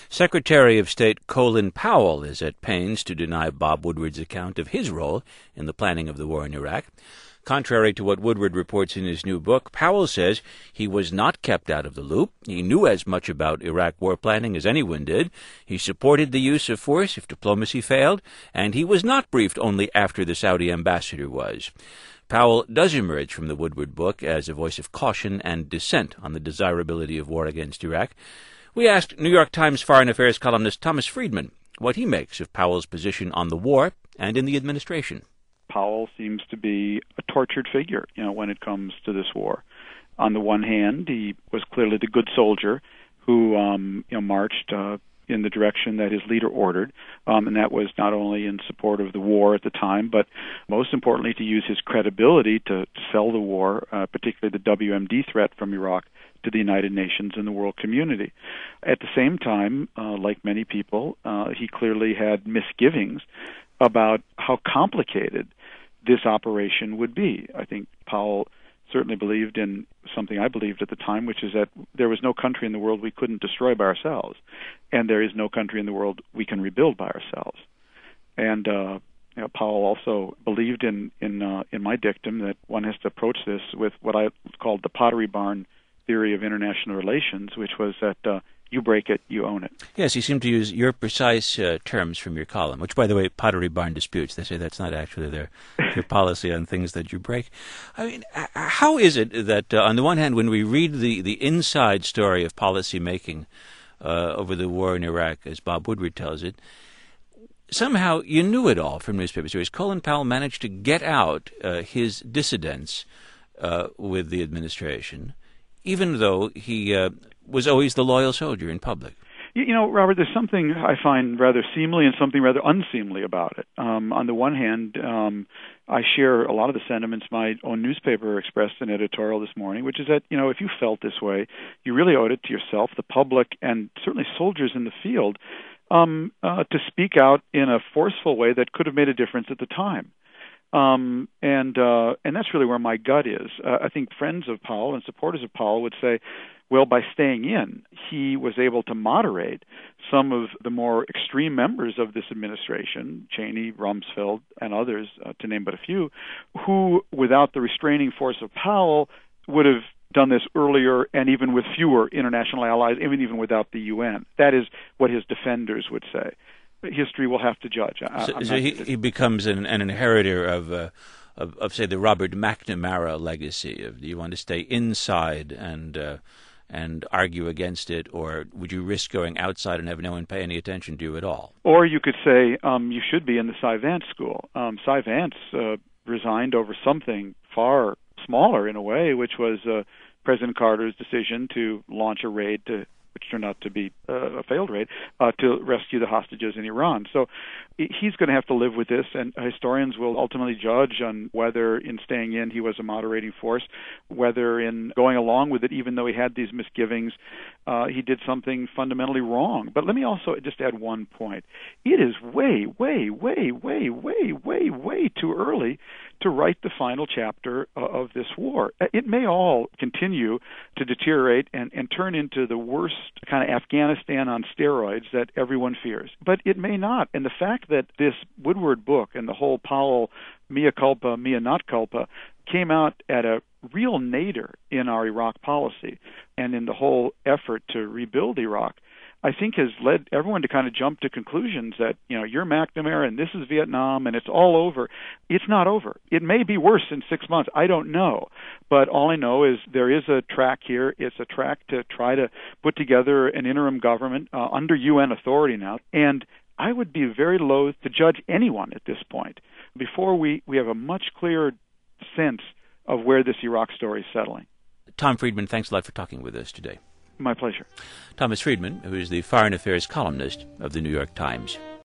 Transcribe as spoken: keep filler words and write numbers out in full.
Secretary of State Colin Powell is at pains to deny Bob Woodward's account of his role in the planning of the war in Iraq. Contrary to what Woodward reports in his new book, Powell says he was not kept out of the loop. He knew as much about Iraq war planning as anyone did. He supported the use of force if diplomacy failed, and he was not briefed only after the Saudi ambassador was. Powell does emerge from the Woodward book as a voice of caution and dissent on the desirability of war against Iraq. We asked New York Times foreign affairs columnist Thomas Friedman what he makes of Powell's position on the war and in the administration. Powell seems to be a tortured figure, you know, when it comes to this war. On the one hand, he was clearly the good soldier who, um, you know, marched uh, in the direction that his leader ordered, um, and that was not only in support of the war at the time, but most importantly to use his credibility to, to sell the war, uh, particularly the W M D threat from Iraq, to the United Nations and the world community. At the same time, uh, like many people, uh, he clearly had misgivings about how complicated this operation would be. I think Powell certainly believed in something I believed at the time, which is that there was no country in the world we couldn't destroy by ourselves, and there is no country in the world we can rebuild by ourselves. And uh, you know, Powell also believed in in uh, in my dictum that one has to approach this with what I called the Pottery Barn theory of international relations, which was that uh, you break it, you own it. Yes, you seem to use your precise uh, terms from your column, which, by the way, Pottery Barn disputes. They say that's not actually their, their policy on things that you break. I mean, how is it that, uh, on the one hand, when we read the, the inside story of policy making uh, over the war in Iraq, as Bob Woodward tells it, somehow you knew it all from newspaper stories. Colin Powell managed to get out uh, his dissidence uh, with the administration, even though he uh, was always the loyal soldier in public. You know, Robert, there's something I find rather seemly and something rather unseemly about it. Um, on the one hand, um, I share a lot of the sentiments my own newspaper expressed in editorial this morning, which is that, you know, if you felt this way, you really owed it to yourself, the public, and certainly soldiers in the field, um, uh, to speak out in a forceful way that could have made a difference at the time. Um, and uh, and that's really where my gut is. Uh, I think friends of Powell and supporters of Powell would say, well, by staying in, he was able to moderate some of the more extreme members of this administration, Cheney, Rumsfeld, and others, uh, to name but a few, who, without the restraining force of Powell, would have done this earlier and even with fewer international allies, even even without the U N. That is what his defenders would say. History will have to judge. I, so so he, he becomes an, an inheritor of, uh, of, of, say, the Robert McNamara legacy of, do you want to stay inside and uh, and argue against it, or would you risk going outside and have no one pay any attention to you at all? Or you could say um, you should be in the Cy Vance school. Um, Cy Vance uh, resigned over something far smaller in a way, which was uh, President Carter's decision to launch a raid to which turned out to be uh, a failed raid, uh, to rescue the hostages in Iran. So he's going to have to live with this, and historians will ultimately judge on whether in staying in he was a moderating force, whether in going along with it, even though he had these misgivings, uh, he did something fundamentally wrong. But let me also just add one point. It is way, way, way, way, way, way, way too early to write the final chapter uh, of this war. It may all continue to deteriorate and, and turn into the worst kind of Afghanistan on steroids that everyone fears. But it may not. And the fact that this Woodward book and the whole Powell mea culpa, mea not culpa came out at a real nadir in our Iraq policy and in the whole effort to rebuild Iraq, I think has led everyone to kind of jump to conclusions that, you know, you're McNamara and this is Vietnam and it's all over. It's not over. It may be worse in six months. I don't know. But all I know is there is a track here. It's a track to try to put together an interim government uh, under U N authority now. And I would be very loath to judge anyone at this point before we, we have a much clearer sense of where this Iraq story is settling. Tom Friedman, thanks a lot for talking with us today. My pleasure. Thomas Friedman, who is the foreign affairs columnist of the New York Times.